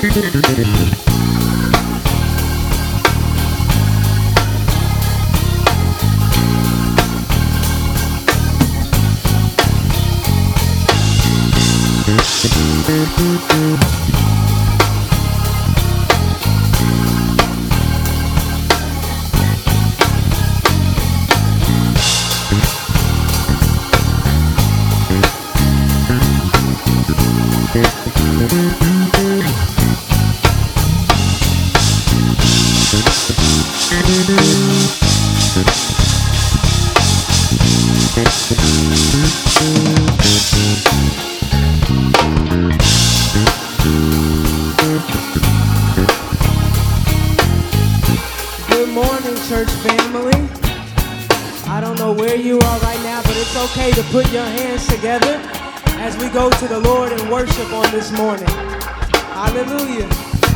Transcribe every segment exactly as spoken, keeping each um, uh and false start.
Good morning, church family. I don't know where you are right now, but it's okay to put your hands together as we go to the Lord and worship on this morning. Hallelujah.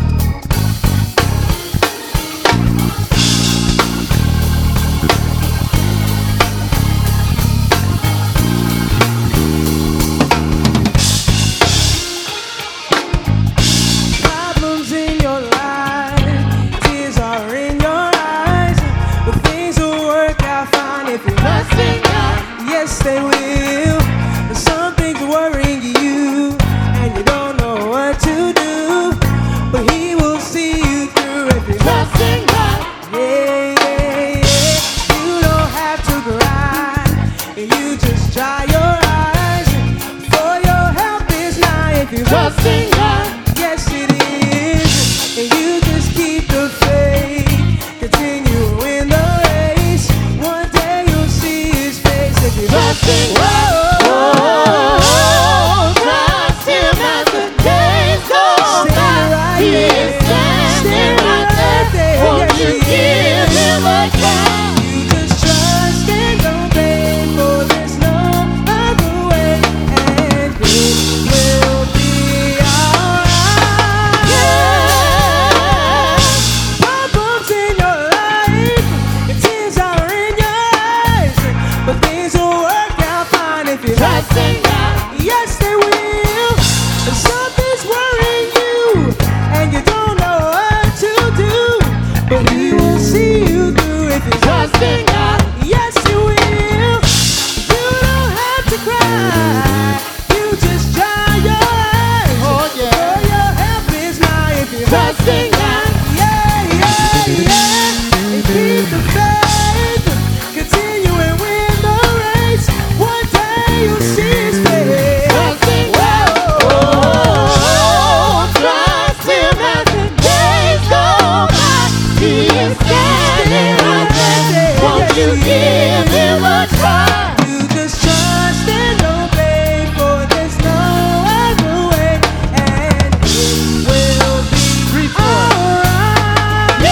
Problems in your life, tears are in your eyes, but things will work out fine if you trust in God. Yes, they will. But some things worrying you, and you don't know what to do, but He will see you through if you trust in God. Yeah, yeah, yeah. You don't have to cry, and you just dry your eyes, for your help is nigh if you trust in God. Yes, it is, and you just keep the faith, continue in the race. One day you'll see His face if you trust in God. Oh, trust Him as the days go by. He is standing right there. Won't you give Him a try? You just trust and obey, for there's no other way, and it will be alright. Yeah. Problems in your life, and tears are in your eyes, but things will work out fine if you Trust in God. Yes, they will. And something's worrying you, and you don't know what to do, but He will see you through if you Trust in God. Yes, He will. You don't have to cry. You just dry your eyes. Oh, yeah. For your help is nigh if you Trust in God. Yeah, yeah, yeah. And keep the faith. Continue and win the race. One day you'll see His face. Trust in God. Oh, trust Him as the days go by. He is standing right there. Won't you give Him a try? You just trust and obey, for there's no other way, and it will be alright.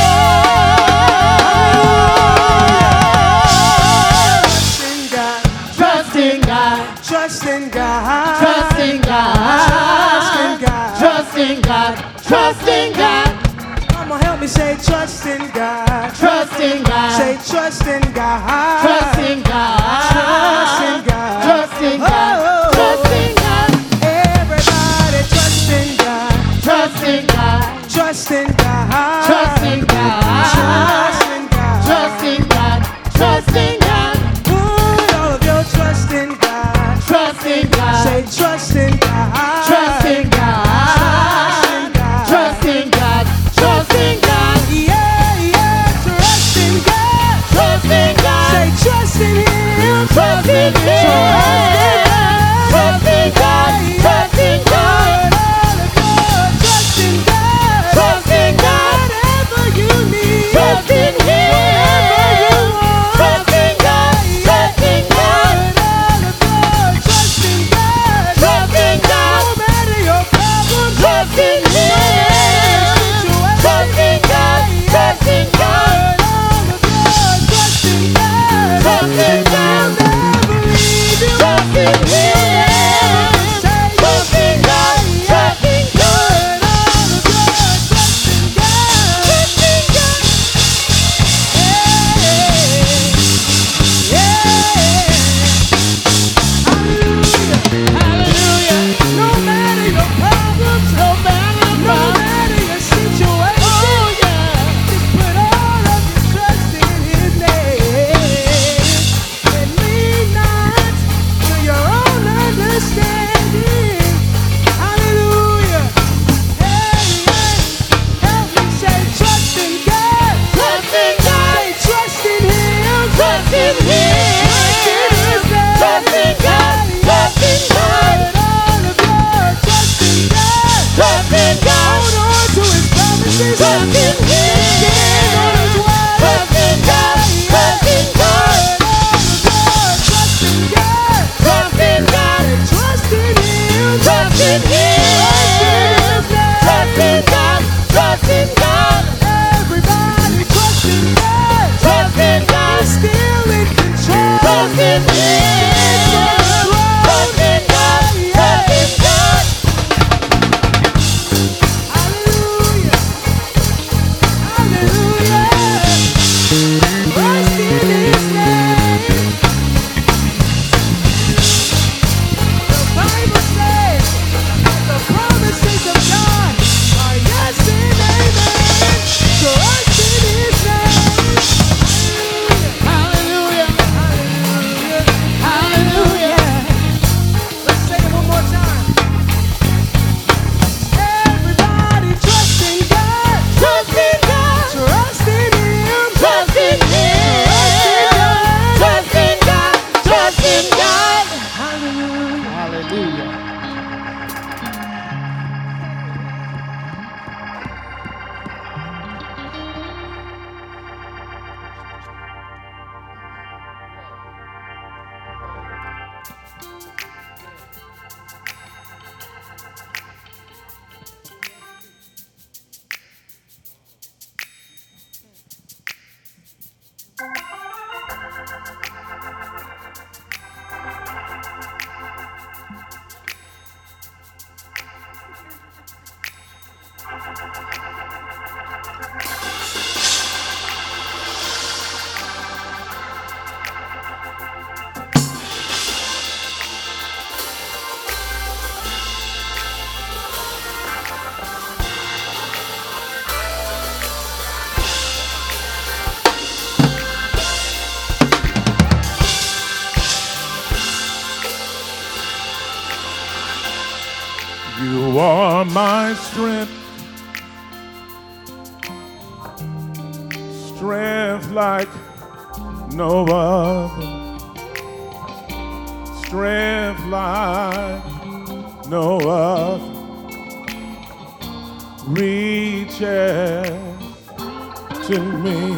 Yeah. Trust in God, Trust in God. trust in God, Trust in God. Trust in trust in God. God. Trust in God. Come on, help me say trust in God. Trust in God. Say trust in God. Trust in God. Trust in God. Trust in God. Oh. Trust in God. Everybody trust in God. Trust in God. Trust in God. Trust in God. Trust in God. Trust in God. Trust in God. Put all of your trust in God. Trust in God. Say trust in God. Trust in God. Trust in God. Trust in God. Yeah, yeah, trust in God. Trust in God. Say trust in Him. Trust in Him. Trust in God. Trust in God. Put all of your trust in God. Trust in God. Whatever you need. Trust in You are my strength, strength like no other, strength like no other, reaches to me.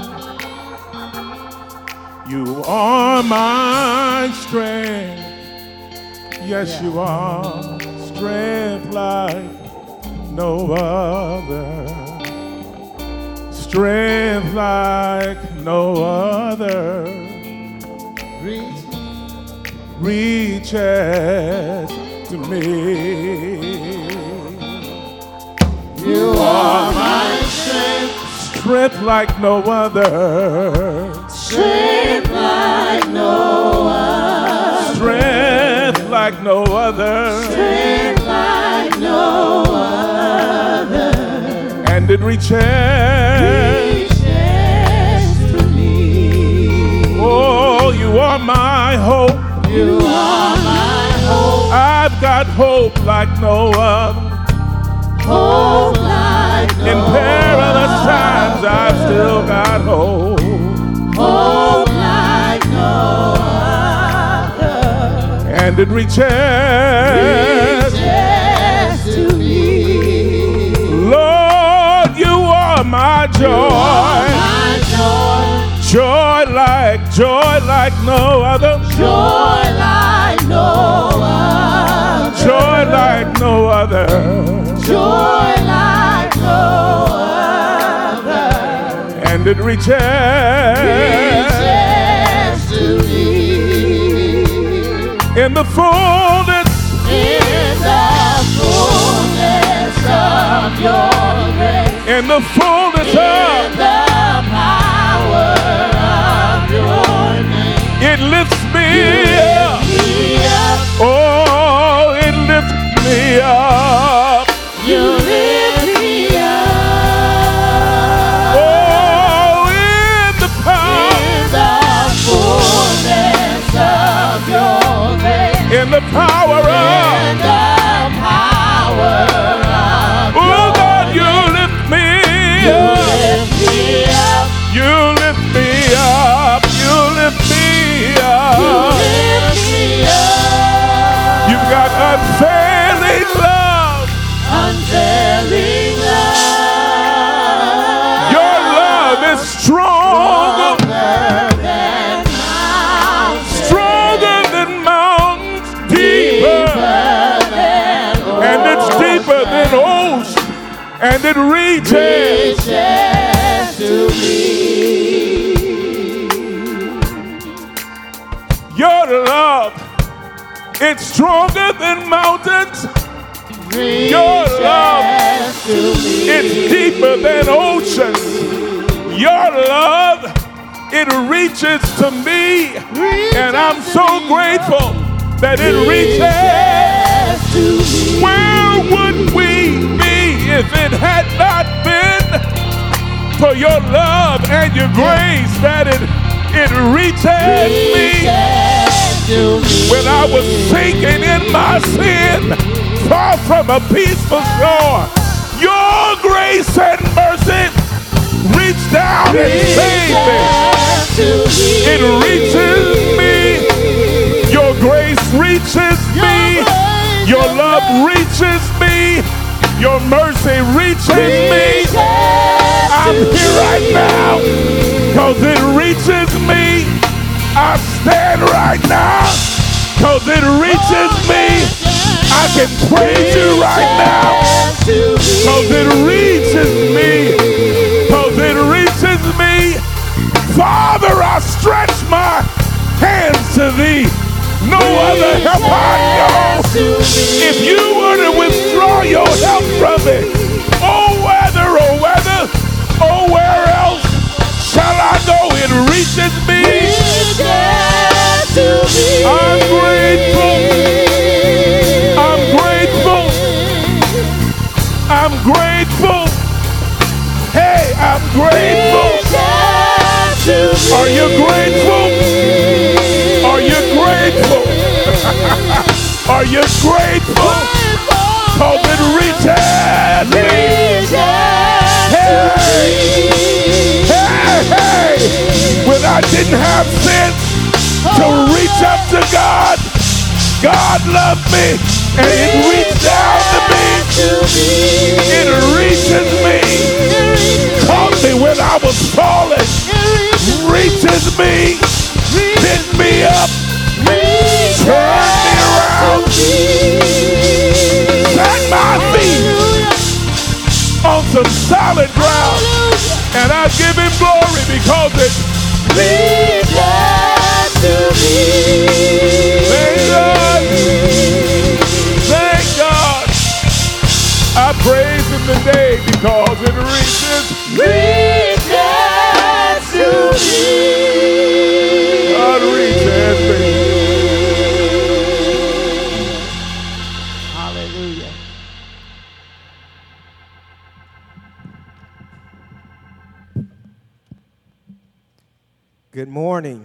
You are my strength, yes you are. Strength like no other, strength like no other, reaches to me. You are my strength, strength like no other, strength like no other, strength like no other, strength like no other, and it reaches, reaches to me. oh, you are my hope. You are my hope, I've got hope like no other. hope like no In perilous times, I've still got hope. hope like no other, And it reaches, reaches to me. Lord, you are my joy. My joy, Joy like, joy like no other. joy like no other, Joy like no other. joy like no other, And it reaches, reaches to me. in the fullness, In the fullness of your grace, in the fullness in of, the power of your name, it lifts me up. me up, Oh, it lifts me up. you lift me up. Oh, in the power, In the fullness of your grace, in the power in of, the power of oh your God, you name, lift me you up. lift me up, You lift me up. You lift me you up. lift me up. You've got unfailing love. Unfailing love, Your love is stronger, stronger than mountains, stronger than mountains, deeper, than and it's deeper than ocean, and it reaches. reaches to me. Your love, it's stronger than mountains. Your love, Reaches to me. it's deeper than ocean. Your love, it reaches to me, and I'm so grateful that it reaches. to me. Where would we be if it had not been for your love and your grace that it it reaches me? Reaches to me. When I was sinking in my sin, far from a peaceful shore, your grace and mercy reached down and saved me. It reaches me. Your grace reaches me. Your love reaches me. Your mercy reaches me. I'm here right now because it reaches me. I stand right now because it reaches me. I can praise you right now because it reaches me. Because it reaches me. Father, I stretch my hands to thee. No other help I know. If you were to withdraw your help from me, oh grateful. Hey, I'm grateful. Are you grateful? Are you grateful? Are you grateful? Cause it reaches me. Hey, hey, hey. When I didn't have sense to reach up to God, God loved me and it reached down to me. It reaches me. Caught me when I was falling. Reaches me. Picked me up. Turned me around. Set my feet on some solid ground. And I give him glory because it reaches to me. Thank God. Thank God. I praise him today because it reaches, reaches to me. God reaches me. Hallelujah. Good morning.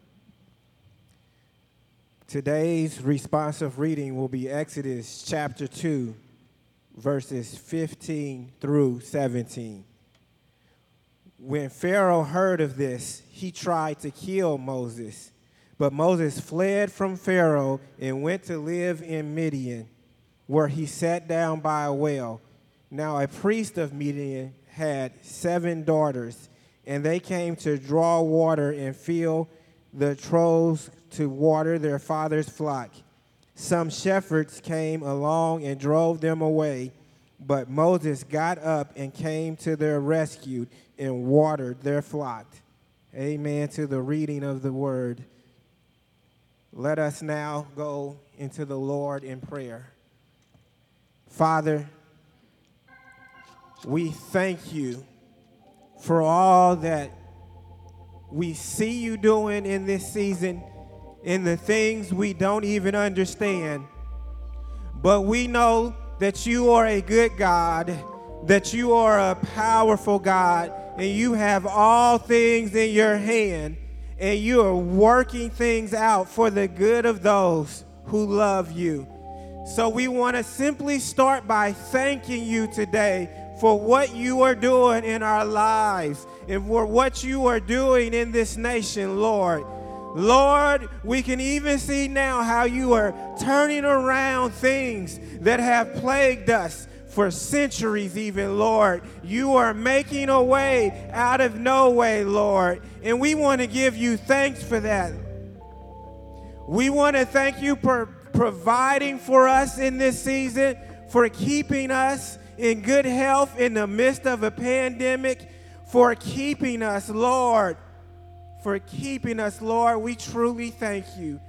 Today's responsive reading will be Exodus chapter two, verses fifteen through seventeen. When Pharaoh heard of this, he tried to kill Moses. But Moses fled from Pharaoh and went to live in Midian, where he sat down by a well. Now a priest of Midian had seven daughters, and they came to draw water and fill the troughs to water their father's flock. Some shepherds came along and drove them away, but Moses got up and came to their rescue and watered their flock. Amen to the reading of the word. Let us now go into the Lord in prayer. Father, we thank you for all that we see you doing in this season, in the things we don't even understand. But we know that you are a good God, that you are a powerful God, and you have all things in your hand, and you are working things out for the good of those who love you. So we want to simply start by thanking you today for what you are doing in our lives and for what you are doing in this nation, Lord. Lord, we can even see now how you are turning around things that have plagued us for centuries even, Lord. You are making a way out of no way, Lord. And we want to give you thanks for that. We want to thank you for providing for us in this season, for keeping us in good health in the midst of a pandemic, for keeping us, Lord. For keeping us, Lord, we truly thank you.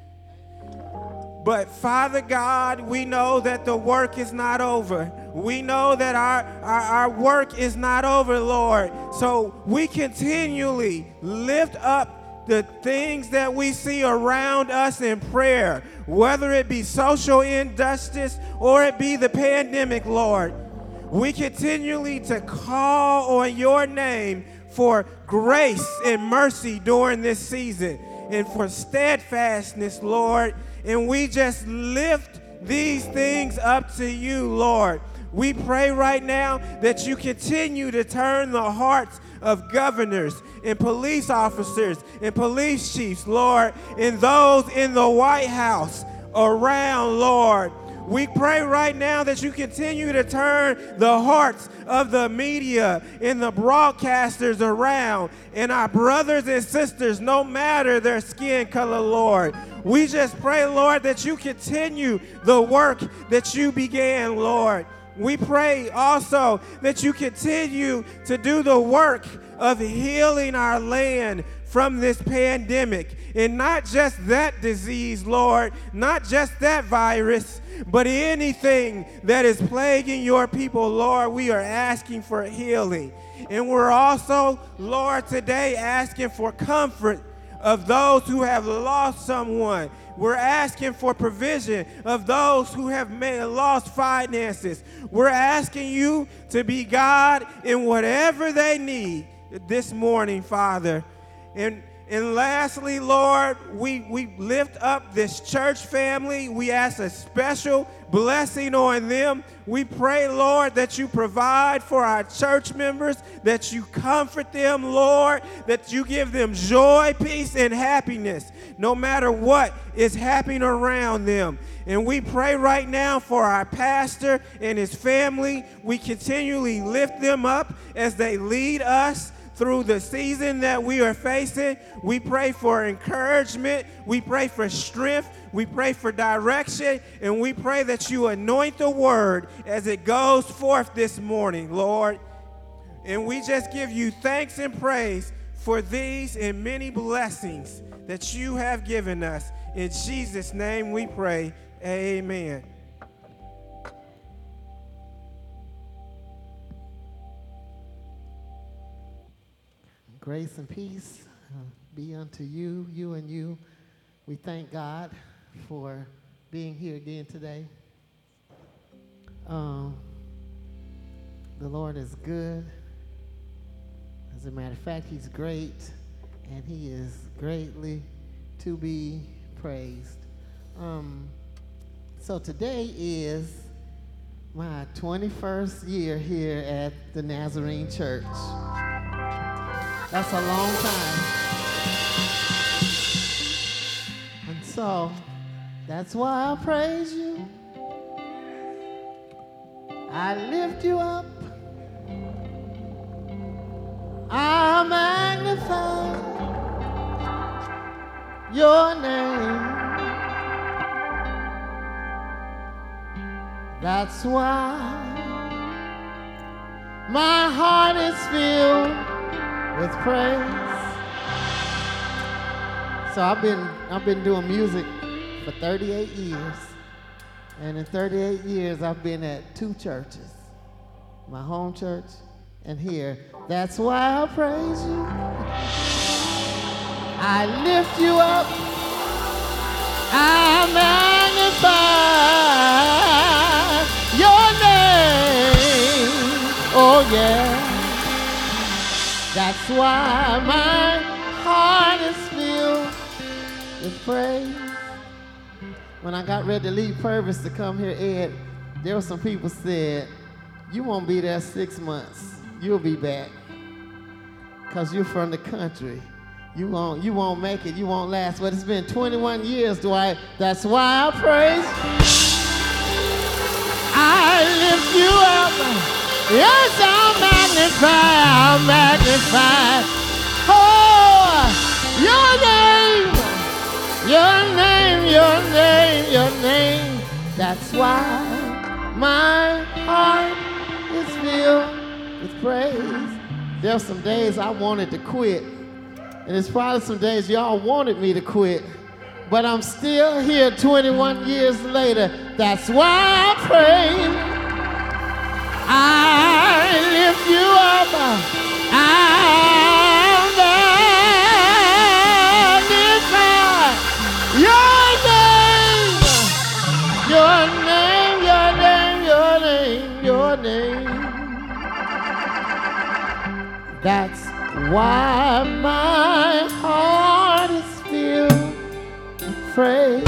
But Father God, we know that the work is not over. We know that our, our, our work is not over, Lord. So we continually lift up the things that we see around us in prayer, whether it be social injustice or it be the pandemic, Lord. We continually to call on your name for grace and mercy during this season and for steadfastness, Lord. And we just lift these things up to you, Lord. We pray right now that you continue to turn the hearts of governors and police officers and police chiefs, Lord, and those in the White House around, Lord. We pray right now that you continue to turn the hearts of the media and the broadcasters around and our brothers and sisters, no matter their skin color, Lord. We just pray, Lord, that you continue the work that you began, Lord. We pray also that you continue to do the work of healing our land from this pandemic. And not just that disease, Lord, not just that virus, but anything that is plaguing your people, Lord, we are asking for healing. And we're also, Lord, today asking for comfort of those who have lost someone. We're asking for provision of those who have made, lost finances. We're asking you to be God in whatever they need this morning, Father. And And lastly, Lord, we, we lift up this church family. We ask a special blessing on them. We pray, Lord, that you provide for our church members, that you comfort them, Lord, that you give them joy, peace, and happiness, no matter what is happening around them. And we pray right now for our pastor and his family. We continually lift them up as they lead us through the season that we are facing. We pray for encouragement. We pray for strength. We pray for direction. And we pray that you anoint the word as it goes forth this morning, Lord. And we just give you thanks and praise for these and many blessings that you have given us. In Jesus' name we pray. Amen. Grace and peace uh, be unto you, you and you. We thank God for being here again today. Um, the Lord is good. As a matter of fact, he's great, and he is greatly to be praised. Um, so today is my twenty-first year here at the Nazarene Church. That's a long time. And so, that's why I praise you. I lift you up. I magnify your name. That's why my heart is filled with praise. So I've been I've been doing music for thirty-eight years. And in thirty-eight years I've been at two churches. My home church and here. That's why I praise you. I lift you up. I magnify your name. Oh yeah. That's why my heart is filled with praise. When I got ready to leave Purvis to come here, Ed, there were some people said, you won't be there six months. You'll be back. Because you're from the country. You won't, you won't make it. You won't last. But it's been twenty-one years, Dwight. That's why I praise. I lift you up. Yes, I'll magnify, I'll magnify, oh, your name, your name, your name, your name. That's why my heart is filled with praise. There were some days I wanted to quit, and there's probably some days y'all wanted me to quit, but I'm still here twenty-one years later. That's why I praise. I lift you up. I magnify your name, your name, your name, your name, your name. That's why my heart is filled with praise.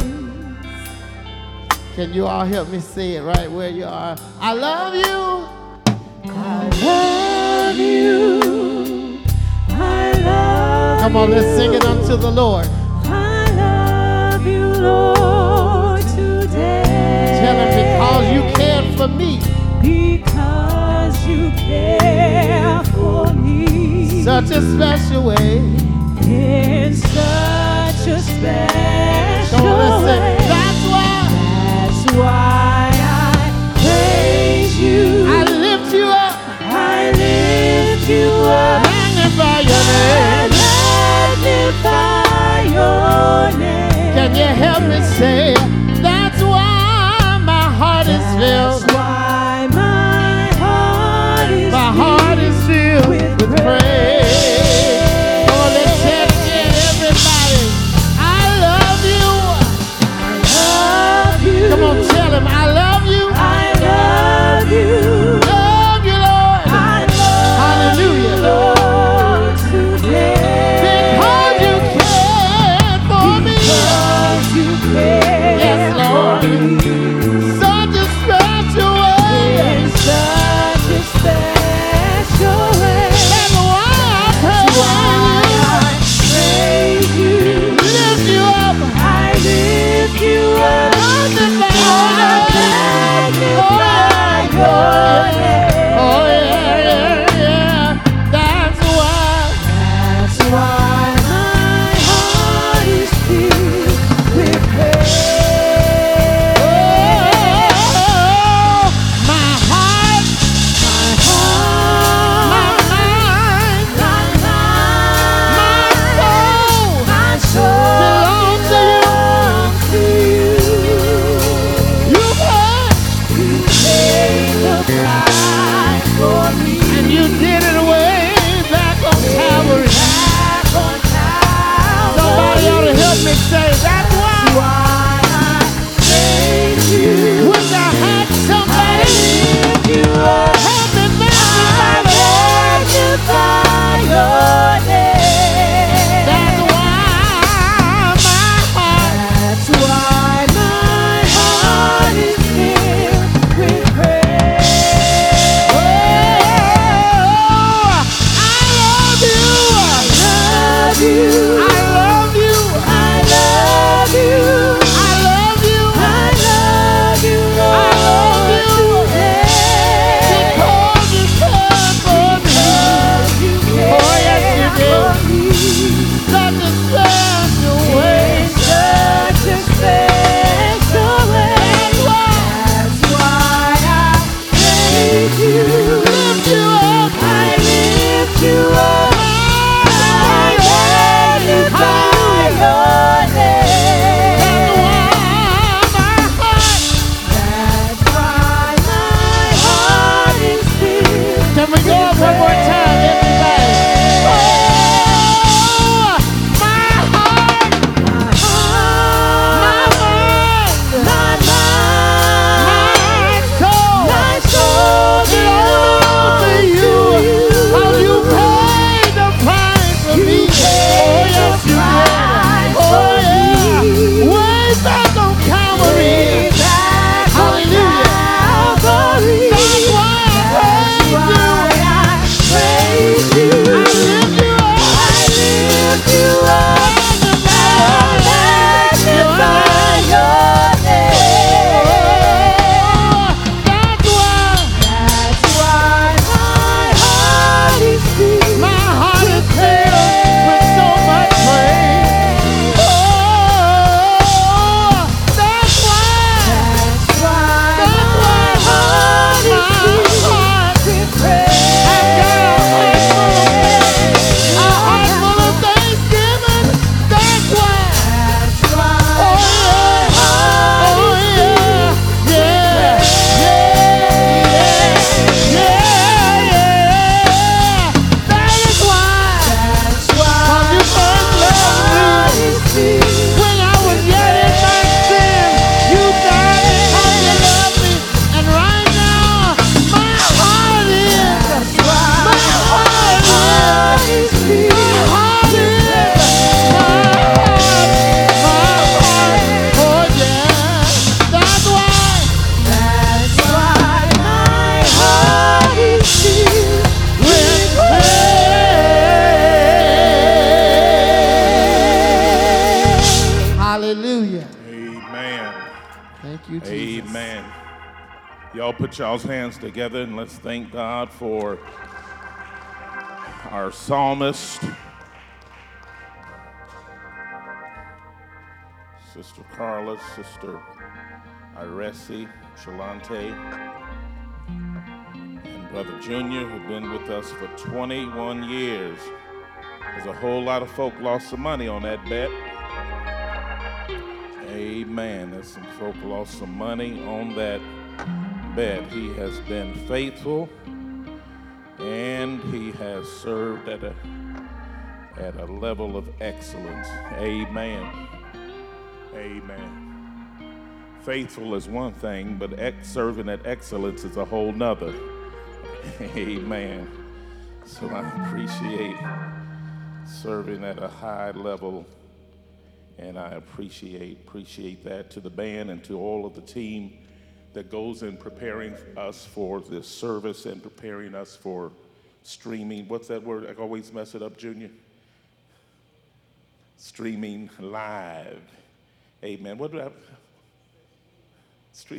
Can you all help me say it right where you are? I love you. I love you. I love you. Come on, let's sing it unto the Lord. I love you, Lord, today. Tell him because you cared for me. Because you care for me. Such a special way. In such a special Come on, let's way. sing. That's why. That's why I praise you. I lift you up. I lift you up. Magnify your name. Magnify your name. Can you help me say, that's why my heart is filled. That's why my heart is My heart is filled with, with praise. praise. Come on, let's say it again, everybody. And you did it way back on Calvary. Back on Calvary. Somebody ought to help me say, that's why. Why I praise you. Wish I had somebody. Lift you up. Help me I magnify your name. That's why my heart. That's why my heart is filled with praise. Oh, I love you. Love you. I love you. I love you. I love you. I love you, Lord. I love you. Today. Because you cared for me. You Oh, yes, you care for did. me. Such a special way. In such a special way. That's why I praise you. Lift you up. I lift you up. I magnify your name. That's why my heart is filled. Can we go up one more time, everybody? Oh, my heart, My heart, my mind, my mind, my soul, my soul belongs to you. How you paid the price for You me. paid Oh, yes, the you price did. Oh, for yeah. me. Way back on Calvary. Way back on Hallelujah. Calvary. That's why I praise That's you. why I praise you. I lift you up. I lift you up. I magnify your name. That's why That's why my heart is filled. my heart is filled with so much praise. Oh, that's why. That's why That's my why heart is my filled heart. with praise. A heart full of thanksgiving. That's why. That's why Oh my yeah. heart Oh is yeah. Yeah. Yeah. Yeah. Yeah. That is why. That's why Cause you first my loved heart me. is filled. When I was yet in my sin, you died because you loved me. And right now, my heart is. That's why My heart heart is. is filled. My heart is. My heart. My heart. Oh yeah. That's why. That's why my heart is filled with praise. Hallelujah. Amen. Thank you, Jesus. Amen. Y'all put y'all's hands together and let's thank God for our psalmist, Sister Carla, Sister Iresi, Shalante, and Brother Junior, who've been with us for twenty-one years. There's a whole lot of folk lost some money on that bet. Amen. There's some folk lost some money on that bet. He has been faithful and he has served at a at a level of excellence. Amen. Amen. Faithful is one thing, but ex- serving at excellence is a whole nother. Amen. So I appreciate serving at a high level, and I appreciate appreciate that to the band and to all of the team that goes in preparing us for this service and preparing us for streaming. What's that word? I always mess it up, Junior. Streaming live. Amen. What do I? Stream.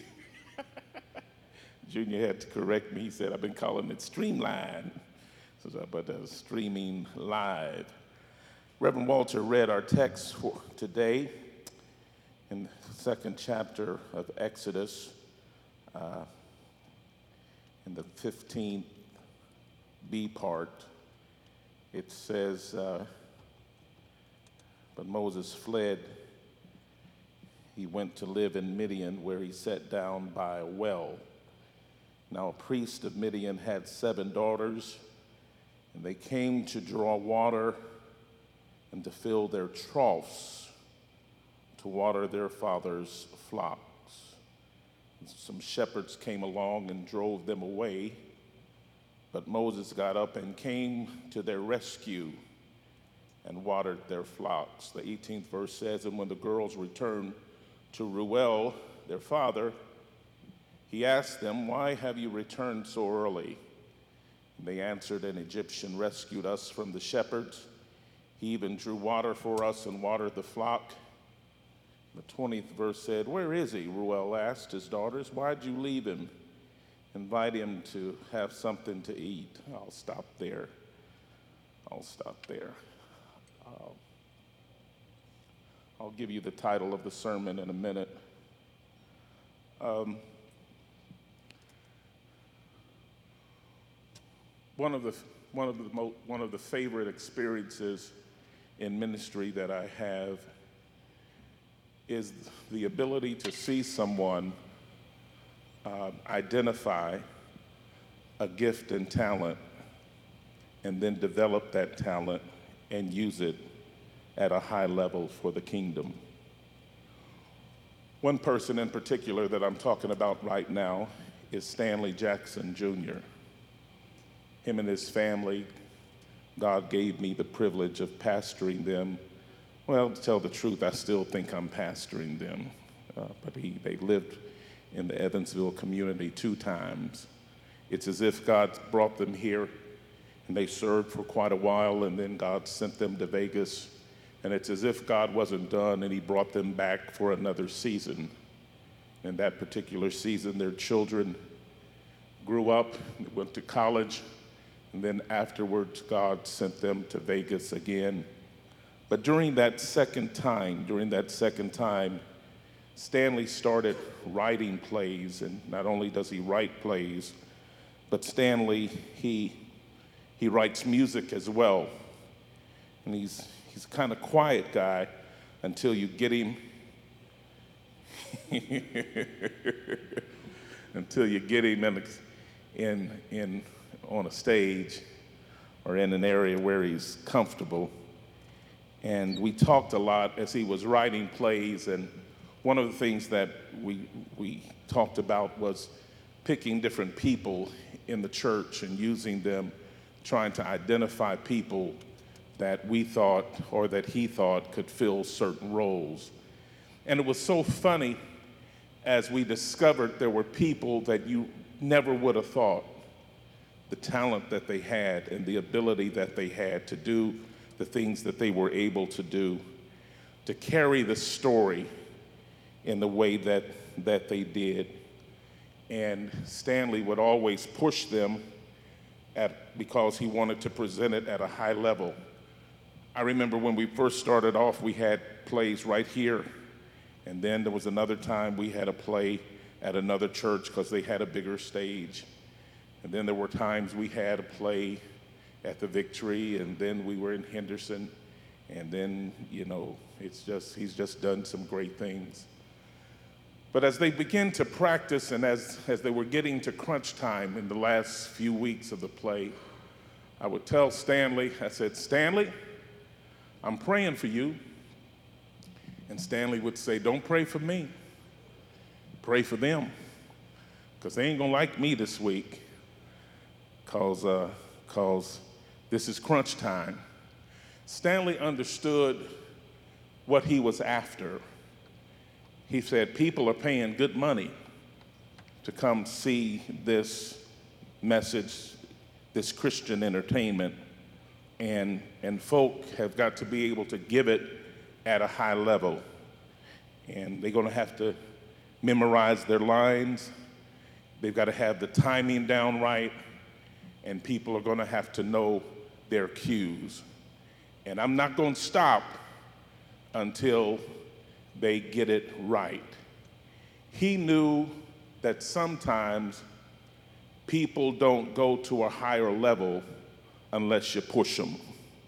Junior had to correct me. He said, I've been calling it Streamline. So, but uh, streaming live. Reverend Walter read our text for today in the second chapter of Exodus, uh, in the fifteenth B part. It says, uh, but Moses fled. He went to live in Midian, where he sat down by a well. Now a priest of Midian had seven daughters, and they came to draw water and to fill their troughs to water their father's flocks. Some shepherds came along and drove them away, but Moses got up and came to their rescue and watered their flocks. The eighteenth verse says, and when the girls returned to Reuel, their father, he asked them, why have you returned so early? And they answered, an Egyptian rescued us from the shepherds. He even drew water for us and watered the flock. The twentieth verse said, where is he? Reuel asked his daughters. Why'd you leave him? Invite him to have something to eat. I'll stop there. I'll stop there. Uh, I'll give you the title of the sermon in a minute. Um, one of the one of the mo- one of the favorite experiences in ministry that I have is the ability to see someone uh, identify a gift and talent and then develop that talent and use it at a high level for the kingdom. One person in particular that I'm talking about right now is Stanley Jackson Junior Him and his family, God gave me the privilege of pastoring them. Well, to tell the truth, I still think I'm pastoring them. Uh, but he, they lived in the Evansville community two times. It's as if God brought them here and they served for quite a while, and then God sent them to Vegas. And it's as if God wasn't done and he brought them back for another season. In that particular season, their children grew up, went to college, and then afterwards, God sent them to Vegas again. But during that second time, during that second time, Stanley started writing plays, and not only does he write plays, but Stanley, he he writes music as well. And he's he's a kind of quiet guy until you get him until you get him in in in on a stage or in an area where he's comfortable. And we talked a lot as he was writing plays, and one of the things that we we talked about was picking different people in the church and using them, trying to identify people that we thought or that he thought could fill certain roles. And it was so funny as we discovered there were people that you never would have thought, the talent that they had and the ability that they had to do the things that they were able to do, to carry the story in the way that, that they did. And Stanley would always push them at, because he wanted to present it at a high level. I remember when we first started off, we had plays right here. And then there was another time we had a play at another church because they had a bigger stage. And then there were times we had a play at the Victory, and then we were in Henderson, and then, you know, it's just, he's just done some great things. But as they began to practice and as, as they were getting to crunch time in the last few weeks of the play, I would tell Stanley, I said, Stanley, I'm praying for you. And Stanley would say, don't pray for me, pray for them, because they ain't gonna like me this week, because uh, cause this is crunch time. Stanley understood what he was after. He said, people are paying good money to come see this message, this Christian entertainment, and, and folk have got to be able to give it at a high level. And they're gonna have to memorize their lines. They've got to have the timing down right, and people are gonna have to know their cues. And I'm not gonna stop until they get it right. He knew that sometimes people don't go to a higher level unless you push them.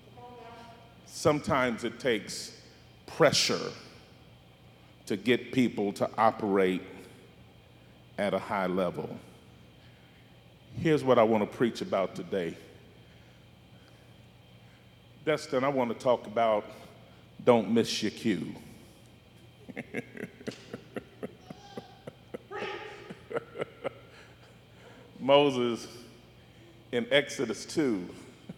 Sometimes it takes pressure to get people to operate at a high level. Here's what I want to preach about today. Destin, I want to talk about don't miss your cue. Moses, in Exodus two,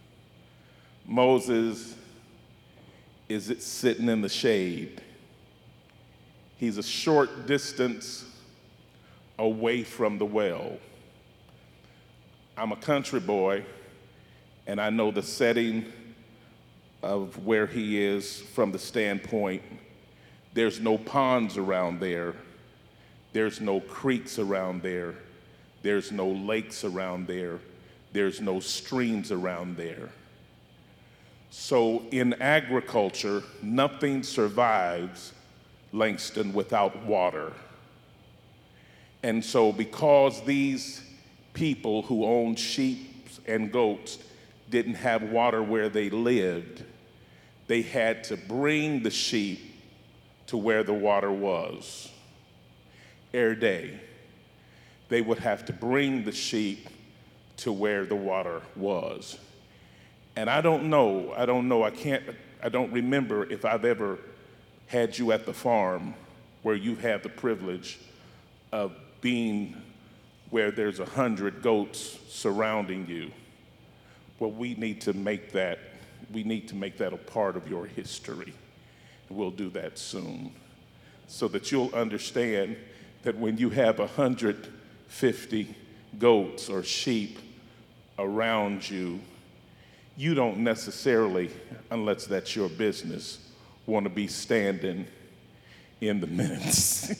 Moses is sitting in the shade. He's a short distance away from the well. I'm a country boy, and I know the setting of where he is from the standpoint, there's no ponds around there, there's no creeks around there, there's no lakes around there, there's no streams around there. So in agriculture, nothing survives Langston without water. And so because these people who owned sheep and goats didn't have water where they lived, they had to bring the sheep to where the water was. Every day, they would have to bring the sheep to where the water was. And I don't know, I don't know, I can't, I don't remember if I've ever had you at the farm where you have the privilege of being where there's a hundred goats surrounding you. Well, we need to make that, we need to make that a part of your history. We'll do that soon, so that you'll understand that when you have one hundred fifty goats or sheep around you, you don't necessarily, unless that's your business, want to be standing in the minutes.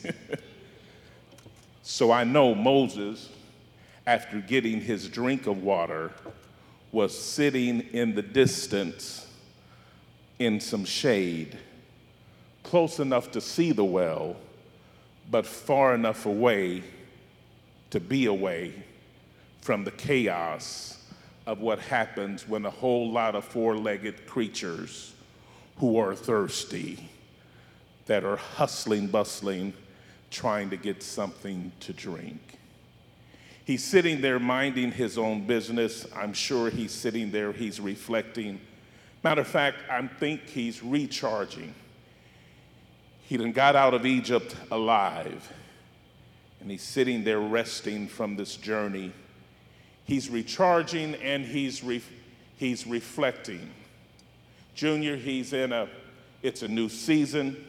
So I know Moses, after getting his drink of water, was sitting in the distance in some shade, close enough to see the well, but far enough away to be away from the chaos of what happens when a whole lot of four-legged creatures who are thirsty, that are hustling, bustling, trying to get something to drink. He's sitting there minding his own business. I'm sure he's sitting there, he's reflecting. Matter of fact, I think he's recharging. He done got out of Egypt alive, and he's sitting there resting from this journey. He's recharging and he's re- he's reflecting. Junior, he's in a, it's a new season.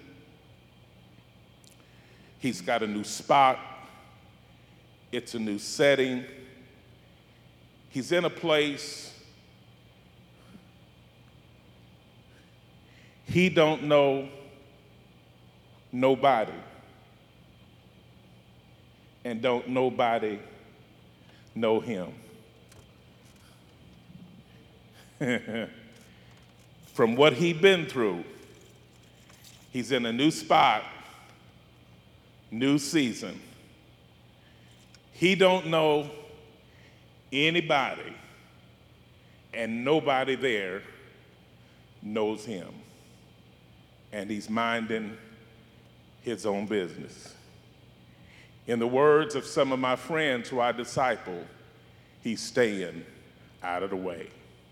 He's got a new spot. It's a new setting. He's in a place he don't know nobody, and don't nobody know him. From what he'd been through, he's in a new spot, new season. He don't know anybody, and nobody there knows him. And he's minding his own business. In the words of some of my friends who I disciple, he's staying out of the way.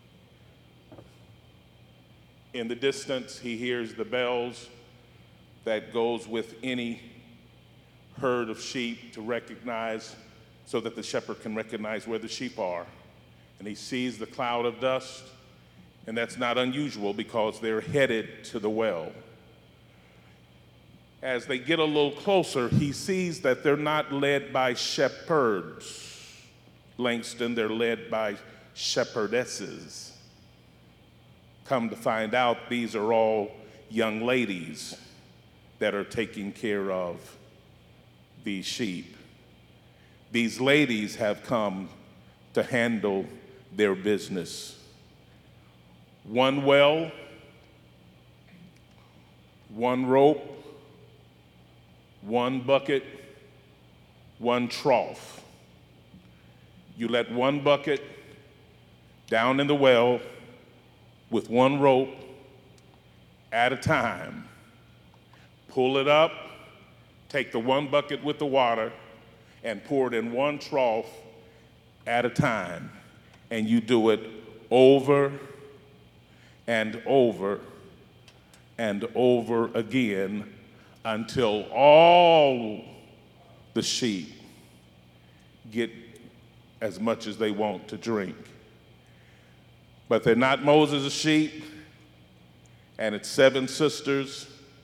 In the distance, he hears the bells that goes with any herd of sheep to recognize, so that the shepherd can recognize where the sheep are. And he sees the cloud of dust, and that's not unusual because they're headed to the well. As they get a little closer, he sees that they're not led by shepherds, Langston, they're led by shepherdesses. Come to find out, these are all young ladies that are taking care of these sheep. These ladies have come to handle their business. One well, one rope, one bucket, one trough. You let one bucket down in the well with one rope at a time. Pull it up, take the one bucket with the water, and pour it in one trough at a time, and you do it over and over and over again until all the sheep get as much as they want to drink. But they're not Moses' sheep, and it's seven sisters.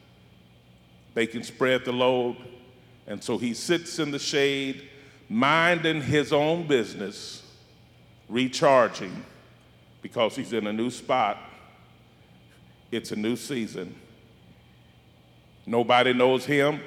They can spread the load. And so he sits in the shade, minding his own business, recharging, because he's in a new spot. It's a new season. Nobody knows him.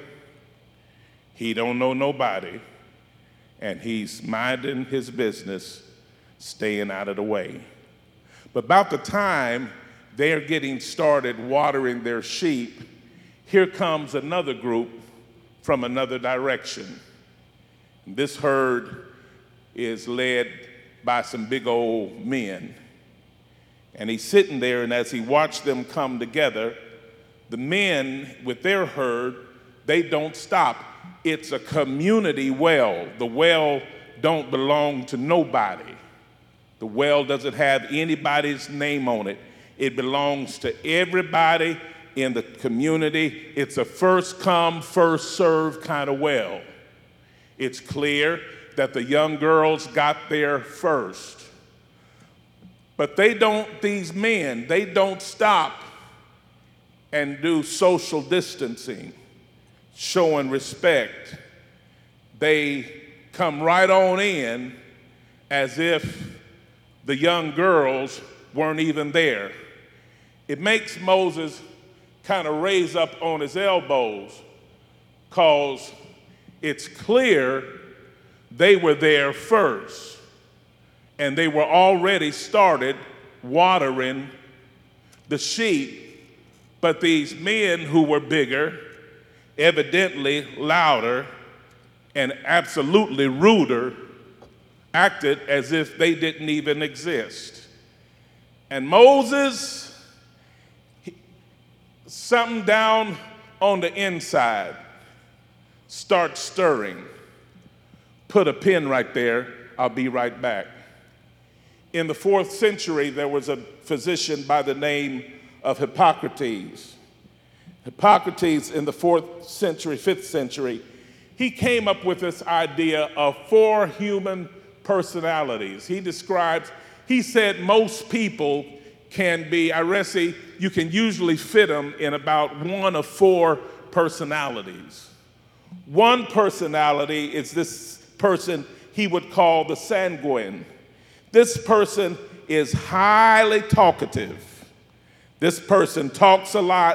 He don't know nobody. And he's minding his business, staying out of the way. But about the time they're getting started watering their sheep, here comes another group from another direction. This herd is led by some big old men. And he's sitting there, and as he watched them come together, the men with their herd, they don't stop. It's a community well. The well don't belong to nobody. The well doesn't have anybody's name on it. It belongs to everybody in the community. It's a first come, first served kind of well. It's clear that the young girls got there first. But they don't, these men, they don't stop and do social distancing, showing respect. They come right on in as if the young girls weren't even there. It makes Moses kind of raise up on his elbows, because it's clear they were there first, and they were already started watering the sheep. But these men who were bigger, evidently louder, and absolutely ruder, acted as if they didn't even exist. And Moses, he, something down on the inside starts stirring. Put a pin right there, I'll be right back. In the fourth century, there was a physician by the name of Hippocrates. Hippocrates in the fourth century, fifth century, he came up with this idea of four human personalities. He describes, he said most people can be, Aresi, you can usually fit them in about one of four personalities. One personality is this person he would call the sanguine. This person is highly talkative. This person talks a lot,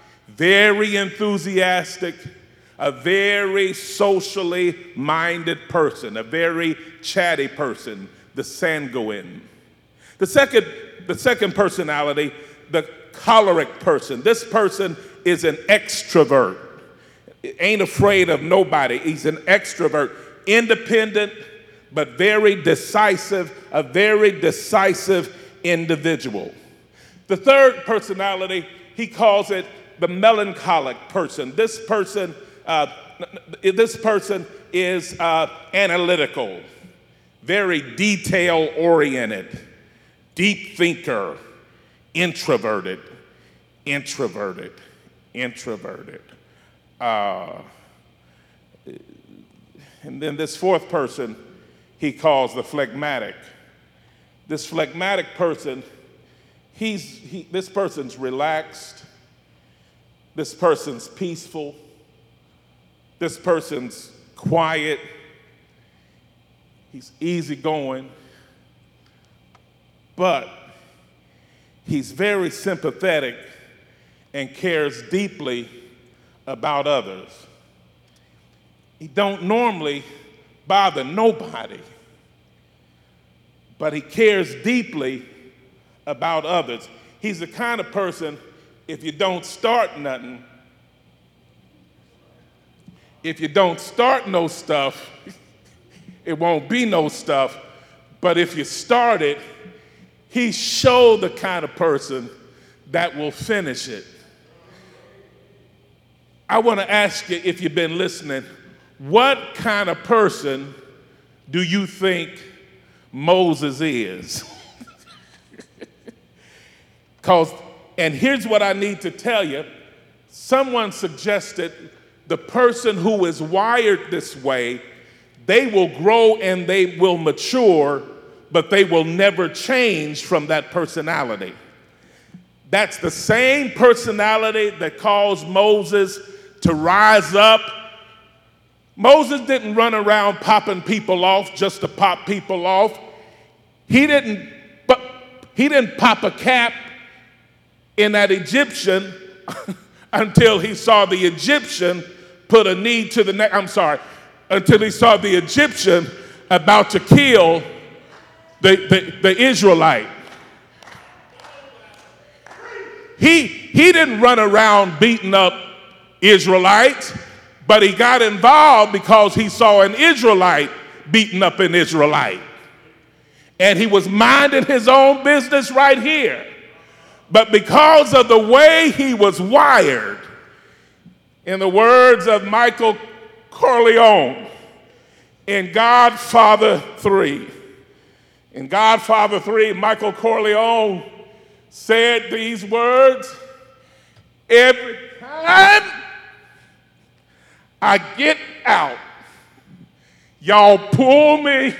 very enthusiastic, a very socially minded person, a very chatty person, the sanguine. The second, the second personality, the choleric person. This person is an extrovert. Ain't afraid of nobody. He's an extrovert, independent, but very decisive, a very decisive individual. The third personality, he calls it the melancholic person. This person, uh, this person is uh, analytical, very detail-oriented, deep thinker, introverted, introverted, introverted. Uh, and then this fourth person, he calls the phlegmatic. This phlegmatic person, he's, he, this person's relaxed. This person's peaceful. This person's quiet. He's easygoing. But he's very sympathetic and cares deeply about others. He don't normally bother nobody, but he cares deeply about others. He's the kind of person, if you don't start nothing, if you don't start no stuff, it won't be no stuff. But if you start it, he's sure the kind of person that will finish it. I want to ask you, if you've been listening, what kind of person do you think Moses is. Cause, and here's what I need to tell you. Someone suggested the person who is wired this way, they will grow and they will mature, but they will never change from that personality. That's the same personality that caused Moses to rise up. Moses didn't run around popping people off just to pop people off. He didn't, but he didn't pop a cap in that Egyptian until he saw the Egyptian put a knee to the neck. I'm sorry, until he saw the Egyptian about to kill the, the, the Israelite. He, he didn't run around beating up Israelites, but he got involved because he saw an Israelite beating up an Israelite. And he was minding his own business right here. But because of the way he was wired, in the words of Michael Corleone in Godfather three, in Godfather three, Michael Corleone said these words, "Every time I get out, y'all pull me,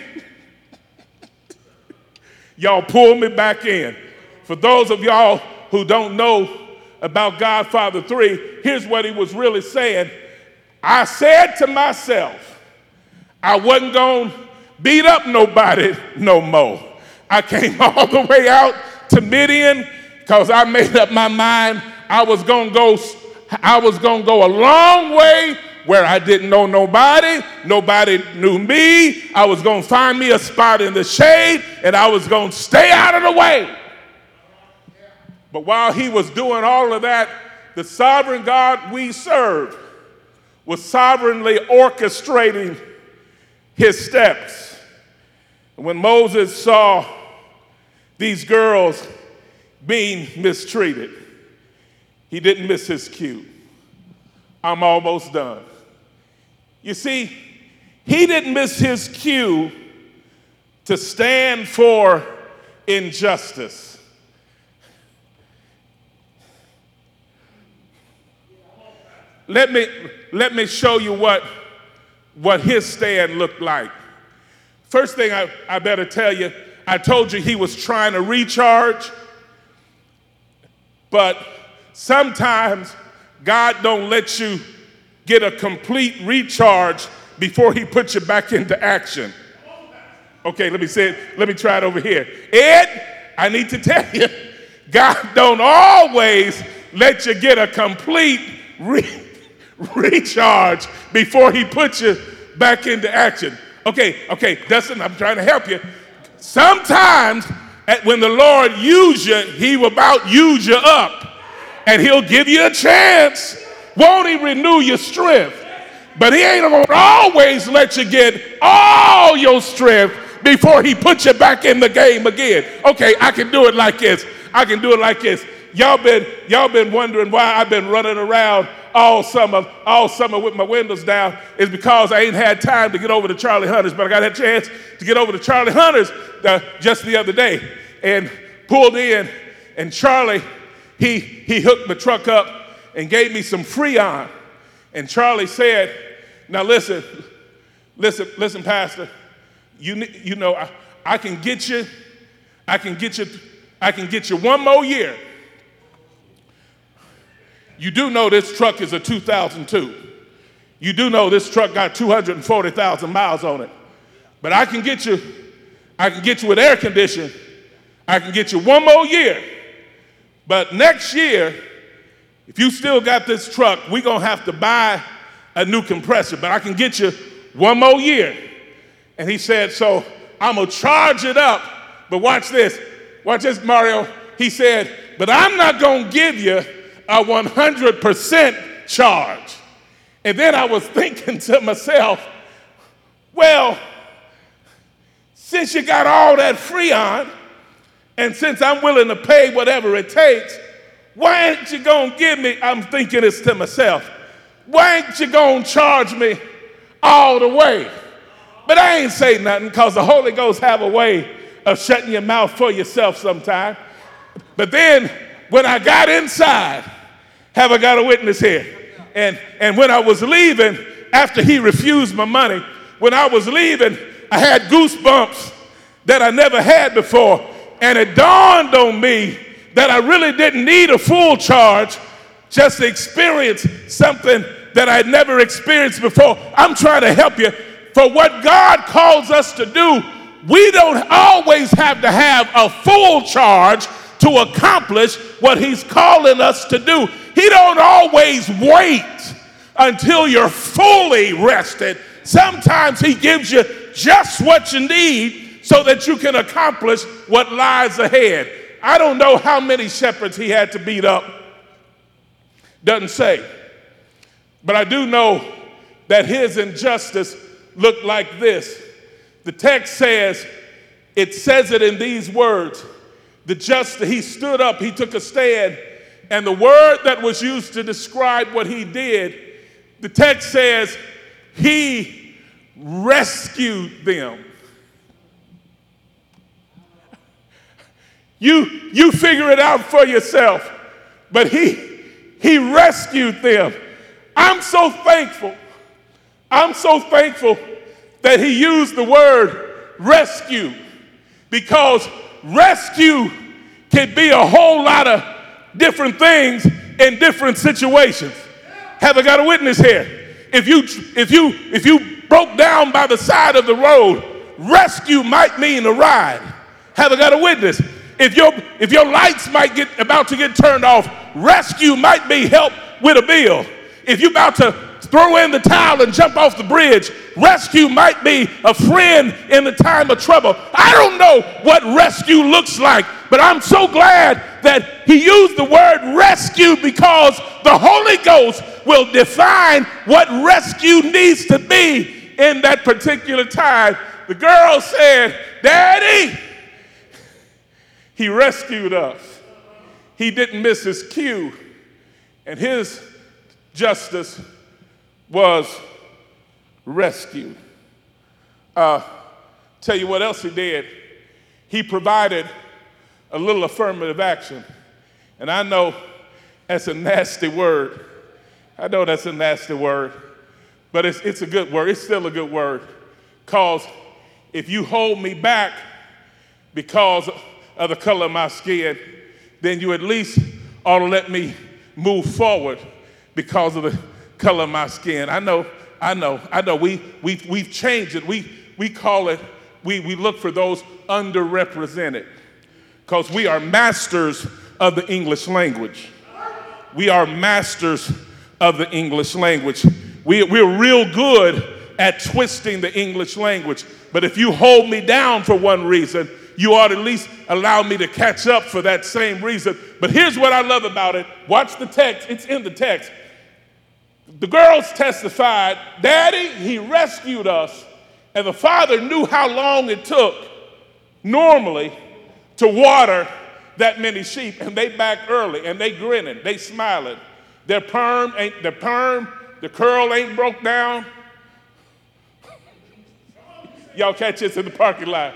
y'all pull me back in." For those of y'all who don't know about Godfather three, here's what he was really saying. I said to myself, I wasn't going to beat up nobody no more. I came all the way out to Midian because I made up my mind I was going to go I was going to go a long way where I didn't know nobody, nobody knew me. I was going to find me a spot in the shade and I was going to stay out of the way. But while he was doing all of that, the sovereign God we serve was sovereignly orchestrating his steps. And when Moses saw these girls being mistreated, he didn't miss his cue. I'm almost done. You see, he didn't miss his cue to stand for injustice. Let me, let me show you what, what his stand looked like. First thing I, I better tell you, I told you he was trying to recharge, but sometimes God don't let you get a complete recharge before he puts you back into action. Okay, let me say it, let me try it over here. Ed, I need to tell you, God don't always let you get a complete re- recharge before he puts you back into action. Okay, okay, Dustin, I'm trying to help you. Sometimes at, when the Lord uses you, he will about use you up. And he'll give you a chance. Won't he renew your strength? But he ain't gonna always let you get all your strength before he puts you back in the game again. Okay, I can do it like this. I can do it like this. Y'all been, y'all been wondering why I've been running around all summer, all summer with my windows down. It's because I ain't had time to get over to Charlie Hunter's, but I got a chance to get over to Charlie Hunter's uh, just the other day and pulled in, and Charlie, he, he hooked my truck up and gave me some Freon. And Charlie said, now listen, listen, listen, Pastor, you, you know, I, I can get you, I can get you, I can get you one more year. You do know this truck is a two thousand two. You do know this truck got two hundred forty thousand miles on it. But I can get you, I can get you with air conditioning. I can get you one more year. But next year, if you still got this truck, we're going to have to buy a new compressor. But I can get you one more year. And he said, so I'm going to charge it up. But watch this. Watch this, Mario. He said, but I'm not going to give you a one hundred percent charge. And then I was thinking to myself, well, since you got all that Freon, and since I'm willing to pay whatever it takes, why ain't you gonna give me, I'm thinking this to myself, why ain't you gonna charge me all the way? but I ain't say nothing because the Holy Ghost have a way of shutting your mouth for yourself sometime. But then when I got inside, have I got a witness here? And, and when I was leaving, after he refused my money, when I was leaving, I had goosebumps that I never had before. And it dawned on me that I really didn't need a full charge just to experience something that I'd never experienced before. I'm trying to help you. For what God calls us to do, we don't always have to have a full charge to accomplish what he's calling us to do. He don't always wait until you're fully rested. Sometimes he gives you just what you need so that you can accomplish what lies ahead. I don't know how many shepherds he had to beat up. Doesn't say. But I do know that his injustice looked like this. The text says, it says it in these words. The justice, he stood up, he took a stand, and the word that was used to describe what he did, the text says, he rescued them. You, you figure it out for yourself, but he, he rescued them. I'm so thankful. I'm so thankful that he used the word rescue, because rescue can be a whole lot of different things in different situations. Have I got a witness here? If you if you if you broke down by the side of the road, rescue might mean a ride. Have I got a witness? If your if your lights might get about to get turned off, rescue might be help with a bill. If you're about to throw in the towel and jump off the bridge, rescue might be a friend in the time of trouble. I don't know what rescue looks like, but I'm so glad that he used the word rescue, because the Holy Ghost will define what rescue needs to be in that particular time. The girl said, Daddy, he rescued us. He didn't miss his cue, and his justice was rescued. Uh, tell you what else he did. He provided a little affirmative action. And I know that's a nasty word. I know that's a nasty word, but it's, it's a good word. It's still a good word. Because if you hold me back because of the color of my skin, then you at least ought to let me move forward because of the color of my skin. I know, I know, I know. We, we, we've changed it. We, we call it, we, we look for those underrepresented, because we are masters of the English language. We are masters of the English language. We, we're real good at twisting the English language. But if you hold me down for one reason, you ought to at least allow me to catch up for that same reason. But here's what I love about it. Watch the text. It's in the text. The girls testified, Daddy, he rescued us, and the father knew how long it took normally to water that many sheep, and they back early, and they grinning, they smiling. Their perm ain't, their perm, the curl ain't broke down. Y'all catch this in the parking lot.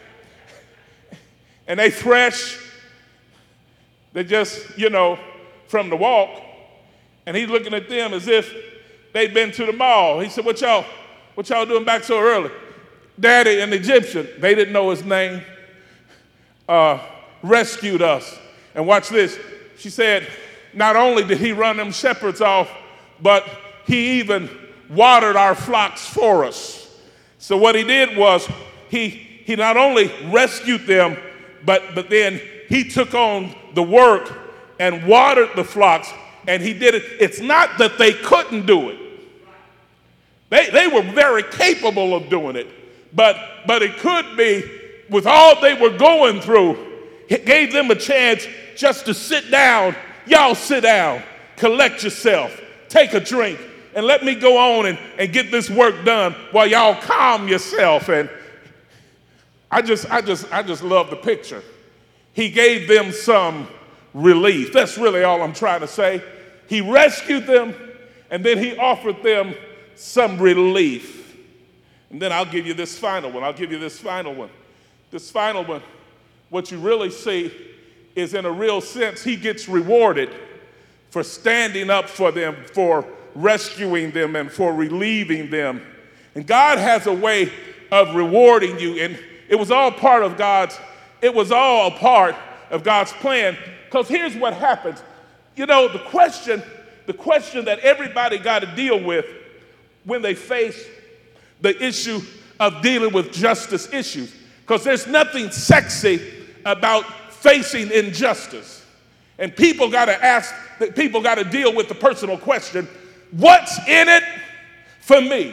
And they fresh. They just, you know, from the walk. And he's looking at them as if they'd been to the mall. He said, what y'all, what y'all doing back so early? Daddy, an Egyptian, they didn't know his name, uh, rescued us. And watch this. She said, not only did he run them shepherds off, but he even watered our flocks for us. So what he did was he, he not only rescued them, but, but then he took on the work and watered the flocks. And he did it. It's not that they couldn't do it. They, they were very capable of doing it. But, but it could be, with all they were going through, it gave them a chance just to sit down. Y'all sit down, collect yourself, take a drink, and let me go on and, and get this work done while y'all calm yourself. And I just, I just, I just love the picture. He gave them some relief. That's really all I'm trying to say. He rescued them, and then he offered them some relief. And then I'll give you this final one. I'll give you this final one. This final one, what you really see is, in a real sense, he gets rewarded for standing up for them, for rescuing them, and for relieving them. And God has a way of rewarding you, and it was all part of God's, it was all a part of God's plan. Because here's what happens. You know, the question, the question that everybody got to deal with when they face the issue of dealing with justice issues, because there's nothing sexy about facing injustice. And people got to ask, people got to deal with the personal question, what's in it for me?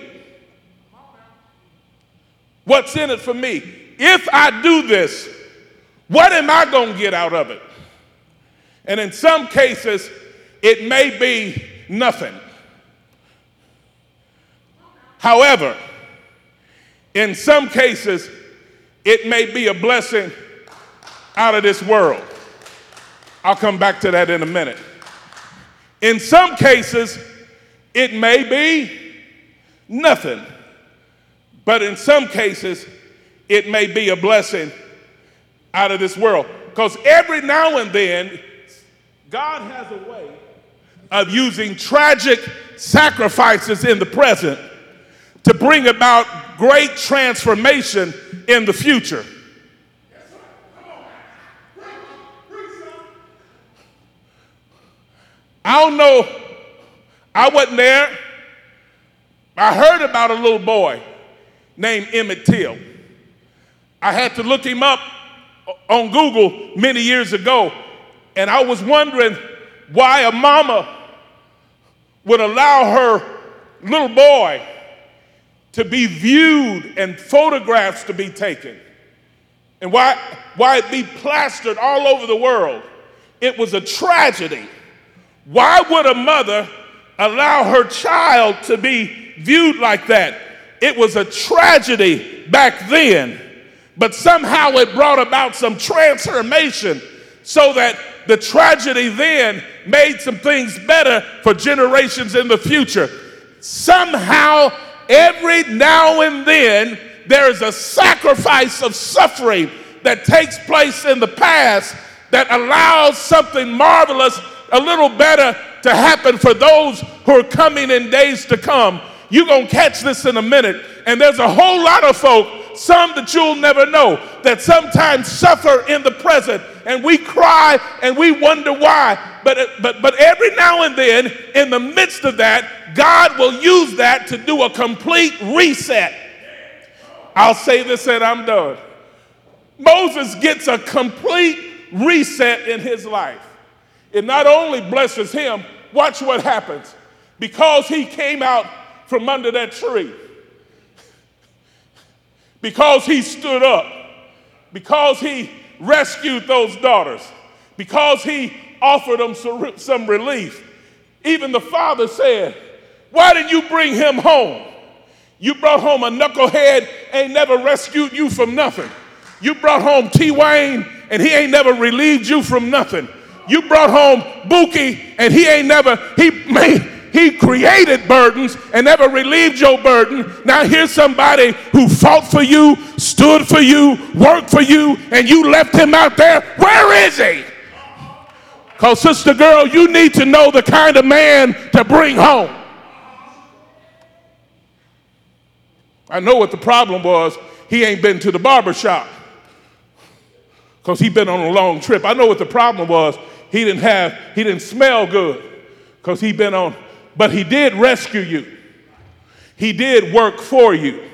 What's in it for me? If I do this, what am I going to get out of it? And in some cases, it may be nothing. However, in some cases, it may be a blessing out of this world. I'll come back to that in a minute. In some cases, it may be nothing. But in some cases, it may be a blessing out of this world. Because every now and then, God has a way of using tragic sacrifices in the present to bring about great transformation in the future. I don't know, I wasn't there. I heard about a little boy named Emmett Till. I had to look him up on Google many years ago, and I was wondering why a mama would allow her little boy to be viewed and photographs to be taken, and why, why it be plastered all over the world. It was a tragedy. Why would a mother allow her child to be viewed like that? It was a tragedy back then, but somehow it brought about some transformation so that the tragedy then made some things better for generations in the future. Somehow, every now and then, there is a sacrifice of suffering that takes place in the past that allows something marvelous, a little better, to happen for those who are coming in days to come. You're going to catch this in a minute. And there's a whole lot of folk, some that you'll never know, that sometimes suffer in the present, and we cry and we wonder why. But, but, but every now and then, in the midst of that, God will use that to do a complete reset. I'll say this and I'm done. Moses gets a complete reset in his life. It not only blesses him, watch what happens. Because he came out from under that tree, because he stood up, because he rescued those daughters, because he offered them some relief. Even the father said, why didn't you bring him home? You brought home a knucklehead, ain't never rescued you from nothing. You brought home T. Wayne, and he ain't never relieved you from nothing. You brought home Buki, and he ain't never, he made, he created burdens and never relieved your burden. Now here's somebody who fought for you, stood for you, worked for you, and you left him out there. Where is he? Because, sister girl, you need to know the kind of man to bring home. I know what the problem was. He ain't been to the barber shop because he been on a long trip. I know what the problem was. He didn't have, he didn't smell good because he been on, but he did rescue you. He did work for you.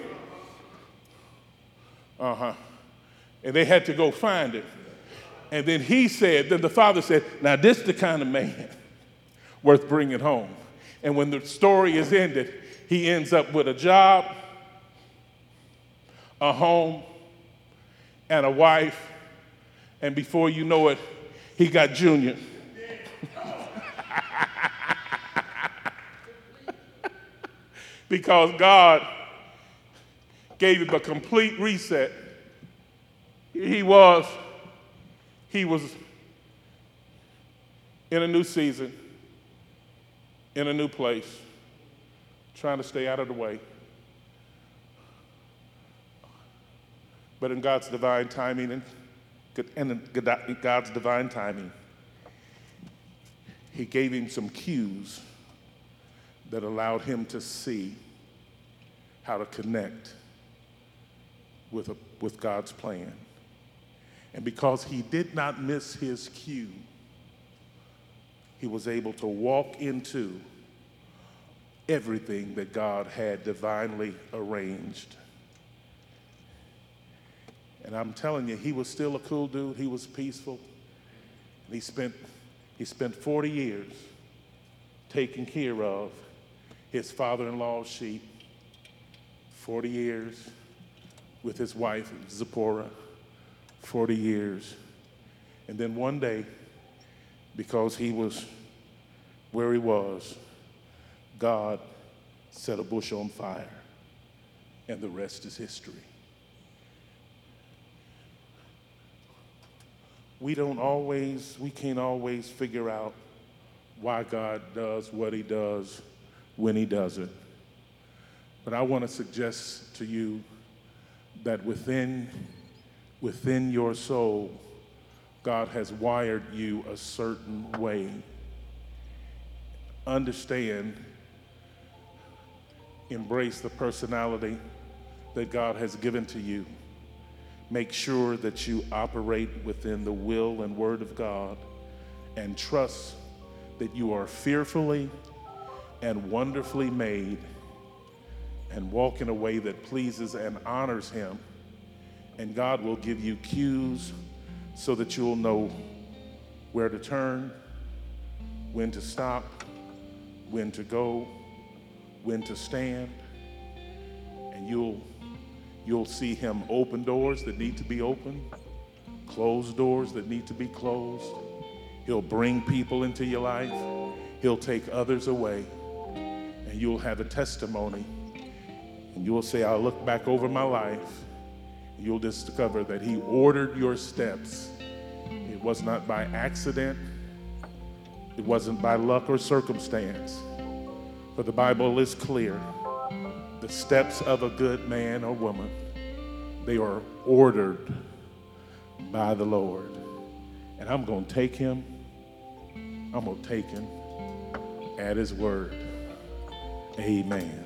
Uh-huh. And they had to go find him. And then he said, then the father said, now this is the kind of man worth bringing home. And when the story is ended, he ends up with a job, a home, and a wife. And before you know it, he got Junior. Because God gave him a complete reset. He was, he was in a new season, in a new place, trying to stay out of the way. But in God's divine timing, and and in God's divine timing, he gave him some cues that allowed him to see how to connect with, a, with God's plan. And because he did not miss his cue, he was able to walk into everything that God had divinely arranged. And I'm telling you, he was still a cool dude. He was peaceful. And he spent, he spent forty years taking care of his father-in-law's sheep, forty years with his wife, Zipporah, forty years. And then one day, because he was where he was, God set a bush on fire, and the rest is history. We don't always, we can't always figure out why God does what he does when he does it. But I want to suggest to you that within, within your soul, God has wired you a certain way. Understand, embrace the personality that God has given to you. Make sure that you operate within the will and word of God, and trust that you are fearfully and wonderfully made, and walk in a way that pleases and honors him. And God will give you cues so that you'll know where to turn, when to stop, when to go, when to stand. And you'll You'll see him open doors that need to be opened, close doors that need to be closed. He'll bring people into your life. He'll take others away. And you'll have a testimony. And you'll say, I'll look back over my life. And you'll discover that he ordered your steps. It was not by accident. It wasn't by luck or circumstance. But the Bible is clear. The steps of a good man or woman, they are ordered by the Lord. And I'm going to take him, I'm going to take him at his word. Amen.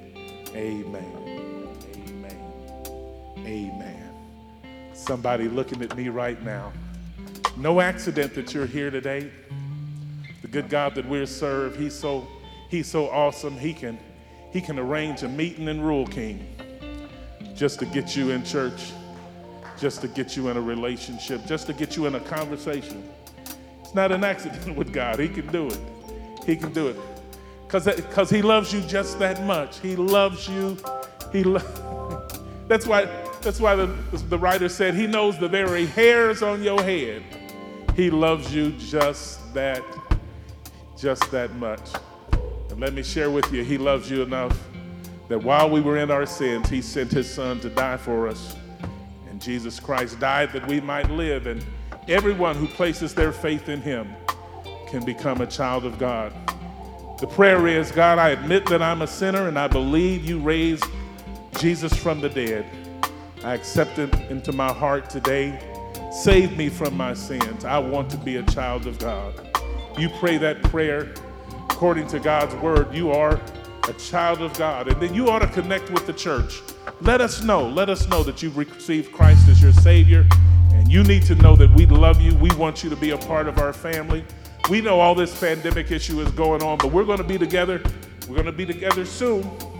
Amen. Amen. Amen. Somebody looking at me right now. No accident that you're here today. The good God that we serve, he's so, he's so awesome. He can He can arrange a meeting in Rural King just to get you in church, just to get you in a relationship, just to get you in a conversation. It's not an accident with God. He can do it. He can do it. Because because he loves you just that much. He loves you. He lo- That's why, that's why the, the writer said he knows the very hairs on your head. He loves you just that, just that much. And let me share with you, he loves you enough that while we were in our sins, he sent his son to die for us. And Jesus Christ died that we might live. And everyone who places their faith in him can become a child of God. The prayer is, God, I admit that I'm a sinner and I believe you raised Jesus from the dead. I accept him into my heart today. Save me from my sins. I want to be a child of God. You pray that prayer according to God's word, you are a child of God. And then you ought to connect with the church. Let us know. Let us know that you've received Christ as your Savior. And you need to know that we love you. We want you to be a part of our family. We know all this pandemic issue is going on, but we're going to be together. We're going to be together soon.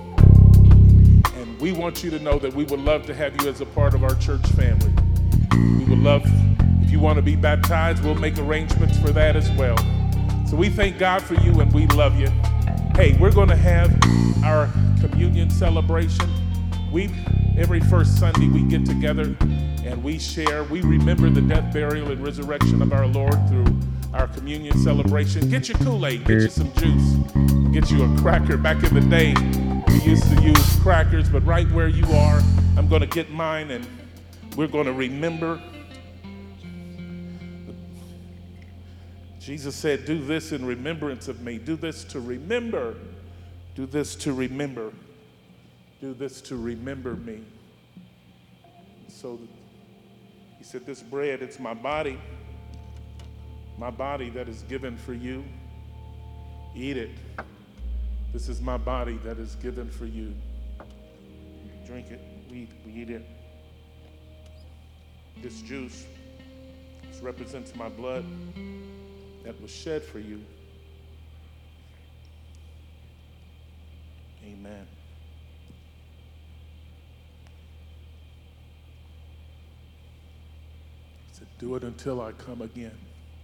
And we want you to know that we would love to have you as a part of our church family. We would love, if you want to be baptized, we'll make arrangements for that as well. So we thank God for you and we love you. Hey, we're going to have our communion celebration. We, every first Sunday we get together and we share, we remember the death, burial, and resurrection of our Lord through our communion celebration. Get your Kool-Aid, get you some juice, get you a cracker. Back in the day, we used to use crackers, but right where you are, I'm going to get mine and we're going to remember. Jesus said, do this in remembrance of me. Do this to remember. Do this to remember. Do this to remember me. so he said, this bread, it's my body, my body that is given for you. Eat it. This is my body that is given for you. Drink it, we eat, we eat it. This juice, this represents my blood that was shed for you. Amen. He said, do it until I come again.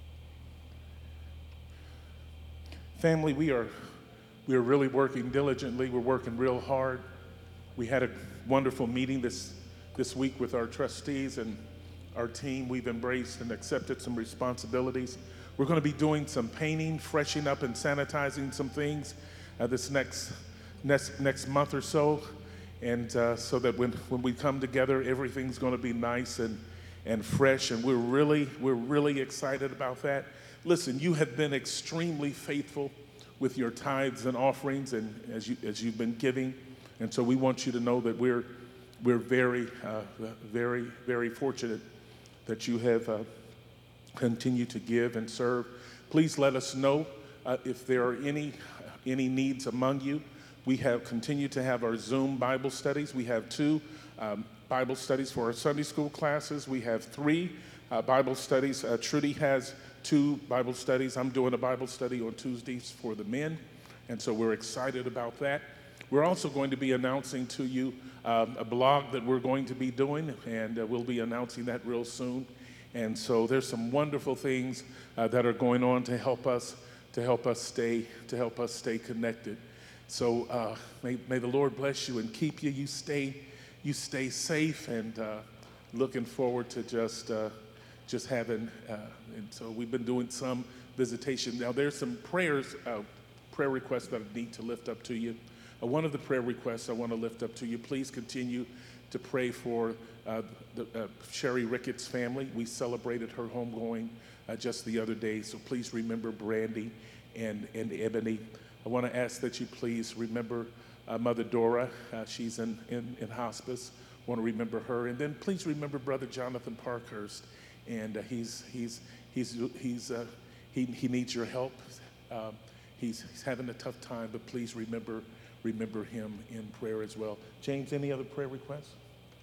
Family, we are we are really working diligently. We're working real hard. We had a wonderful meeting this this week with our trustees and our team. We've embraced and accepted some responsibilities. We're going to be doing some painting, freshening up and sanitizing some things uh, this next next next month or so, and uh, so that when when we come together, everything's going to be nice and and fresh. And we're really we're really excited about that. Listen, you have been extremely faithful with your tithes and offerings, and as you as you've been giving, and so we want you to know that we're we're very uh, very very fortunate that you have uh, continued to give and serve. Please let us know uh, if there are any any needs among you. We have continued to have our Zoom Bible studies. We have two um, Bible studies for our Sunday school classes. We have three uh, Bible studies. Uh, Trudy has two Bible studies. I'm doing a Bible study on Tuesdays for the men, and so we're excited about that. We're also going to be announcing to you um, a blog that we're going to be doing, and uh, we'll be announcing that real soon. And so there's some wonderful things uh, that are going on to help us to help us stay to help us stay connected. So uh, may, may the Lord bless you and keep you. You stay you stay safe, and uh, looking forward to just. Uh, just having, uh, and so we've been doing some visitation. Now there's some prayers, uh, prayer requests that I need to lift up to you. Uh, one of the prayer requests I want to lift up to you, please continue to pray for uh, the, uh, Sherry Ricketts' family. We celebrated her homegoing uh, just the other day, so please remember Brandy and, and Ebony. I want to ask that you please remember uh, Mother Dora. Uh, she's in, in, in hospice. I want to remember her. And then please remember Brother Jonathan Parkhurst. And uh, he's he's he's he's uh, he he needs your help. Um, he's he's having a tough time, but please remember remember him in prayer as well. James, any other prayer requests?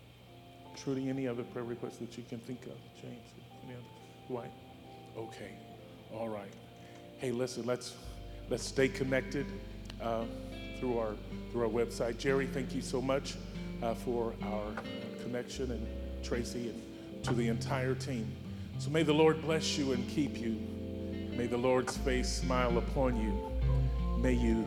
Trudy, any other prayer requests that you can think of? James, any other? Dwight? Okay, all right. Hey, listen, let's let's stay connected uh, through our through our website. Jerry, thank you so much uh, for our connection, and Tracy, and to the entire team. So may the Lord bless you and keep you. May the Lord's face smile upon you. May you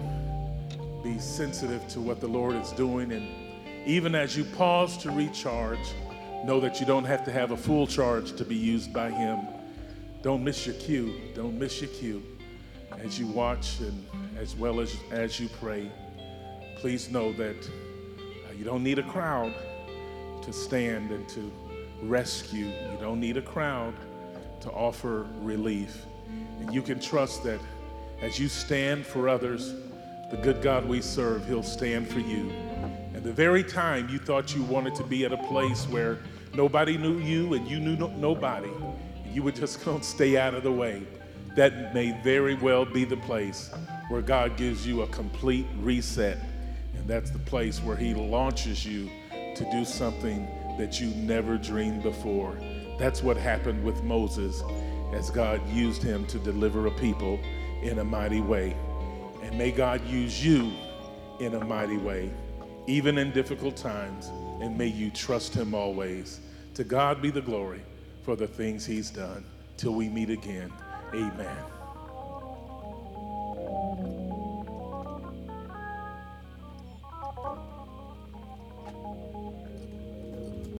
be sensitive to what the Lord is doing. And even as you pause to recharge, know that you don't have to have a full charge to be used by Him. Don't miss your cue. Don't miss your cue. As you watch and as well as, as you pray, please know that uh, you don't need a crowd to stand and to rescue. You don't need a crowd to offer relief. And you can trust that as you stand for others, the good God we serve, He'll stand for you. And the very time you thought you wanted to be at a place where nobody knew you and you knew no- nobody, you were just going to stay out of the way, that may very well be the place where God gives you a complete reset. And that's the place where He launches you to do something that you never dreamed before. That's what happened with Moses as God used him to deliver a people in a mighty way. And may God use you in a mighty way, even in difficult times, and may you trust Him always. To God be the glory for the things He's done. Till we meet again, amen.